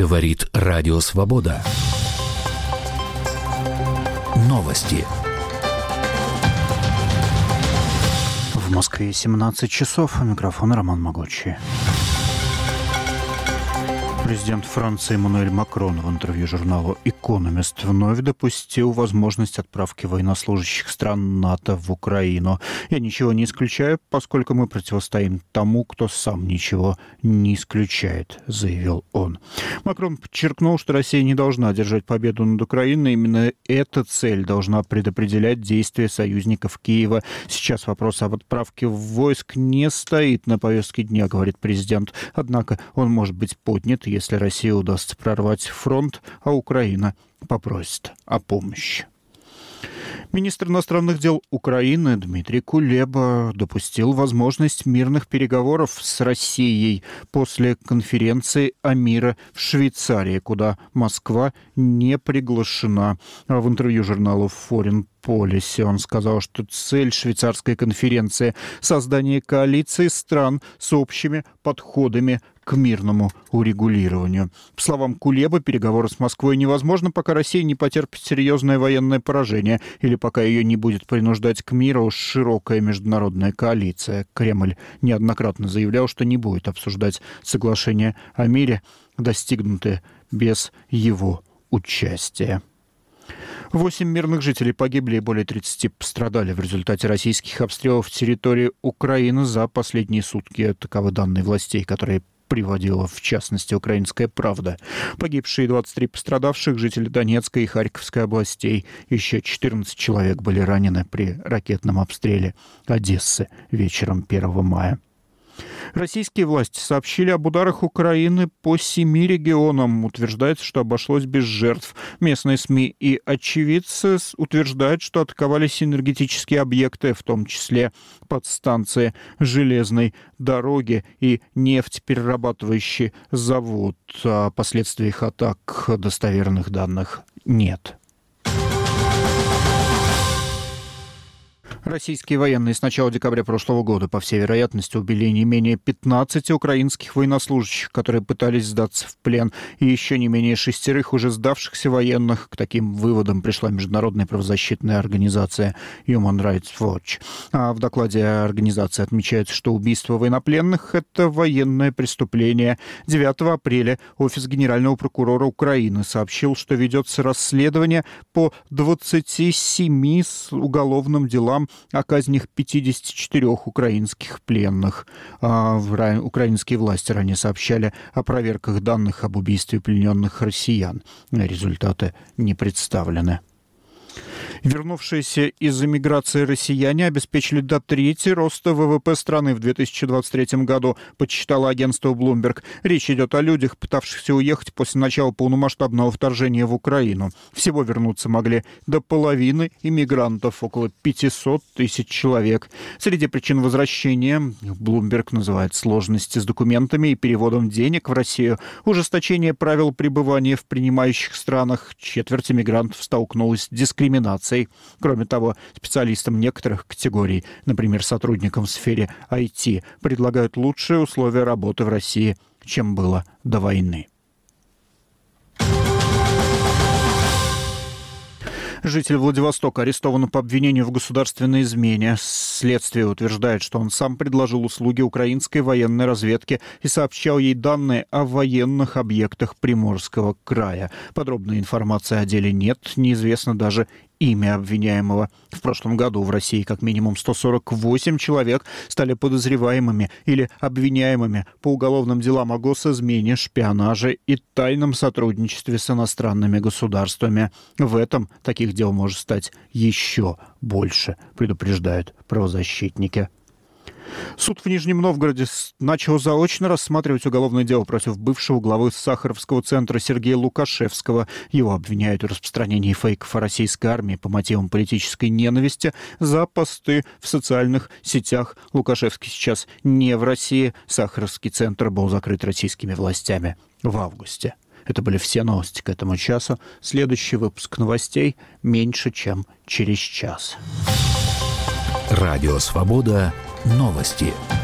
Говорит Радио Свобода. Новости. В Москве 17 часов. У микрофона Роман Могучий. Президент Франции Эммануэль Макрон в интервью журналу «Экономист» вновь допустил возможность отправки военнослужащих стран НАТО в Украину. «Я ничего не исключаю, поскольку мы противостоим тому, кто сам ничего не исключает», — заявил он. Макрон подчеркнул, что Россия не должна одержать победу над Украиной. Именно эта цель должна предопределять действия союзников Киева. Сейчас вопрос об отправке войск не стоит на повестке дня, говорит президент. Однако он может быть поднят, если России удастся прорвать фронт, а Украина попросит о помощи. Министр иностранных дел Украины Дмитрий Кулеба допустил возможность мирных переговоров с Россией после конференции о мире в Швейцарии, куда Москва не приглашена. В интервью журналу Foreign Policy он сказал, что цель швейцарской конференции – создание коалиции стран с общими подходами к мирному урегулированию. По словам Кулебы, переговоры с Москвой невозможны, пока Россия не потерпит серьезное военное поражение или пока ее не будет принуждать к миру широкая международная коалиция. Кремль неоднократно заявлял, что не будет обсуждать соглашение о мире, достигнутое без его участия. 8 мирных жителей погибли и более 30 пострадали в результате российских обстрелов территории Украины за последние сутки. Таковы данные властей, которые приводила, в частности, «Украинская правда». Погибшие 23 пострадавших жители Донецкой и Харьковской областей. Еще 14 человек были ранены при ракетном обстреле Одессы вечером 1 мая. Российские власти сообщили об ударах Украины по 7 регионам. Утверждается, что обошлось без жертв. Местные СМИ и очевидцы утверждают, что атаковались энергетические объекты, в том числе подстанции железной дороги и нефтеперерабатывающий завод. О последствиях атак достоверных данных нет. Российские военные с начала декабря прошлого года, по всей вероятности, убили не менее 15 украинских военнослужащих, которые пытались сдаться в плен, и еще не менее 6 уже сдавшихся военных. К таким выводам пришла международная правозащитная организация Human Rights Watch. А в докладе организации отмечается, что убийство военнопленных – это военное преступление. 9 апреля офис генерального прокурора Украины сообщил, что ведется расследование по 27 уголовным делам о казнях 54 украинских пленных. Украинские власти ранее сообщали о проверках данных об убийстве плененных россиян. Результаты не представлены. Вернувшиеся из эмиграции россияне обеспечили до трети роста ВВП страны в 2023 году, подсчитало агентство Bloomberg. Речь идет о людях, пытавшихся уехать после начала полномасштабного вторжения в Украину. Всего вернуться могли до половины иммигрантов, около 500 тысяч человек. Среди причин возвращения Bloomberg называет сложности с документами и переводом денег в Россию, ужесточение правил пребывания в принимающих странах. Четверть иммигрантов столкнулась с дискриминацией. Кроме того, специалистам некоторых категорий, например, сотрудникам в сфере IT, предлагают лучшие условия работы в России, чем было до войны. Житель Владивостока арестован по обвинению в государственной измене. Следствие утверждает, что он сам предложил услуги украинской военной разведки и сообщал ей данные о военных объектах Приморского края. Подробной информации о деле нет, неизвестно даже имя обвиняемого. В прошлом году в России как минимум 148 человек стали подозреваемыми или обвиняемыми по уголовным делам о госизмене, шпионаже и тайном сотрудничестве с иностранными государствами. В этом таких дел может стать еще больше, предупреждают правозащитники. Суд в Нижнем Новгороде начал заочно рассматривать уголовное дело против бывшего главы Сахаровского центра Сергея Лукашевского. Его обвиняют в распространении фейков о российской армии по мотивам политической ненависти за посты в социальных сетях. Лукашевский сейчас не в России. Сахаровский центр был закрыт российскими властями в августе. Это были все новости к этому часу. Следующий выпуск новостей меньше, чем через час. Радио Свобода. Новости.